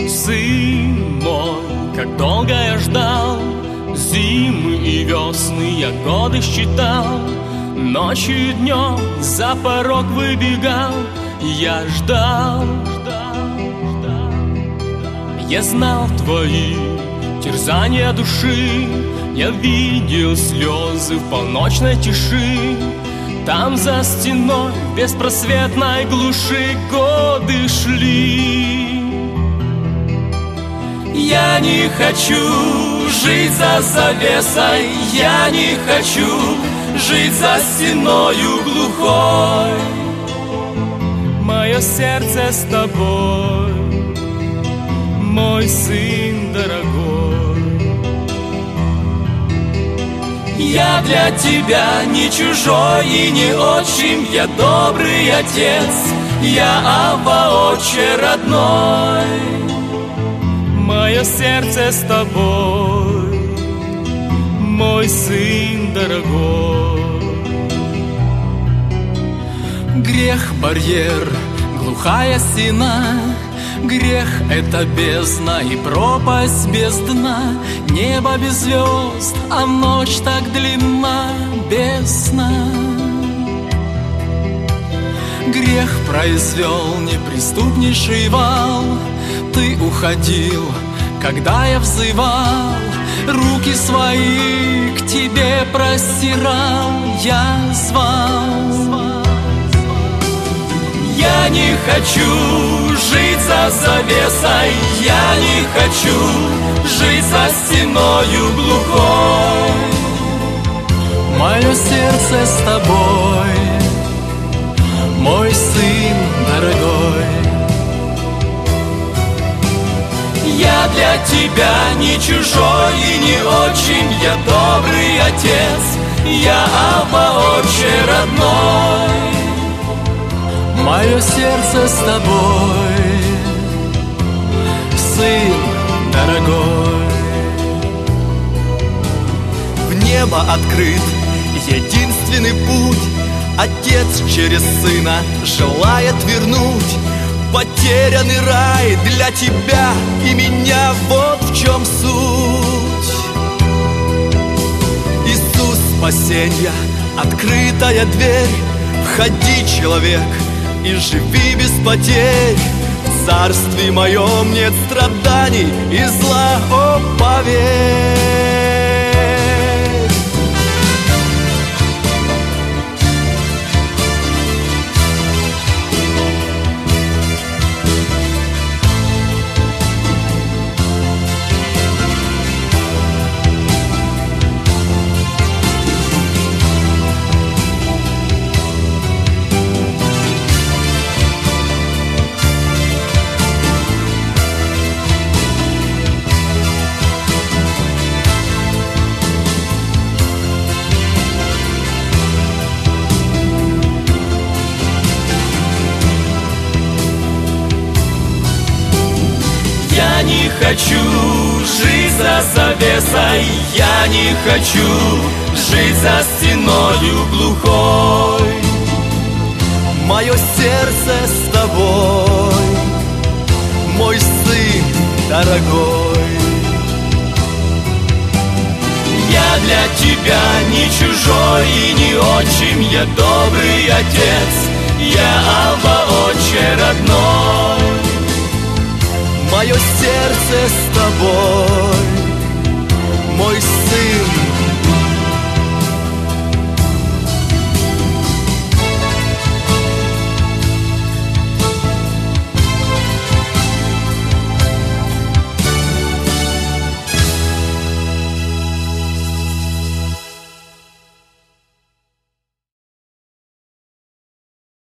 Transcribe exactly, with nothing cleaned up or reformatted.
Сын мой, как долго я ждал, зимы и весны я годы считал, ночью и днем за порог выбегал, я ждал, ждал, ждал, ждал. Я знал твои терзания души, я видел слезы в полночной тиши. Там за стеной в беспросветной глуши годы шли. Я не хочу жить за завесой, я не хочу жить за стеною глухой. Мое сердце с тобой, мой сын дорогой. Я для тебя не чужой и не отчим, я добрый отец, я Авва, отче родной. Мое сердце с тобой, мой сын дорогой. Грех — барьер, глухая стена, грех — это бездна и пропасть без дна. Небо без звезд, а ночь так длинна, без сна. Грех произвел неприступнейший вал. Ты уходил, когда я взывал, руки свои к тебе простирал, я звал. Я не хочу жить за завесой, я не хочу жить за стеною глухой. Мое сердце с тобой, мой сын дорогой. Я для тебя не чужой и не отчим, я добрый отец, я Авва, отче родной. Мое сердце с тобой, сын дорогой. В небо открыт единственный путь, Отец через сына желает вернуть потерянный рай для тебя и меня. Вот в чем суть. Иисус спасенья, открытая дверь. Входи, человек, и живи без потерь. В царстве моем нет страданий и зла, о, поверь. Я не хочу жить за завесой, я не хочу жить за стеною глухой. Мое сердце с тобой, мой сын дорогой. Я для тебя не чужой и не отчим, я добрый отец, я Авва, отче родной. Мое сердце с тобой, мой сын